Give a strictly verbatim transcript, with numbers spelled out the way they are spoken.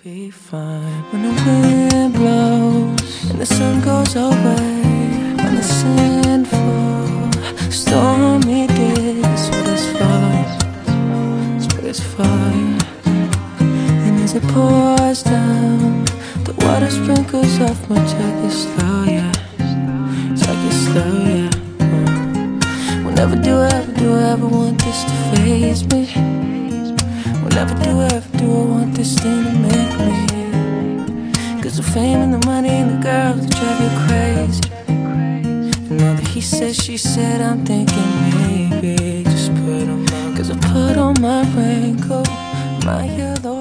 be fine when the wind blows and the sun goes away, when the sand falls, stormy days. But it's fine, but it's fine. And as it pours down, the water sprinkles off my jacket slow, yeah. Jacket slow, yeah. uh. Whenever do I ever, do I ever want this to faze me? Whenever do I ever, do I want this thing to make me? Cause the fame and the money and the girls that drive you crazy. And all the he said, she said, I'm thinking maybe just put on my, cause I put on my raincoat, my yellow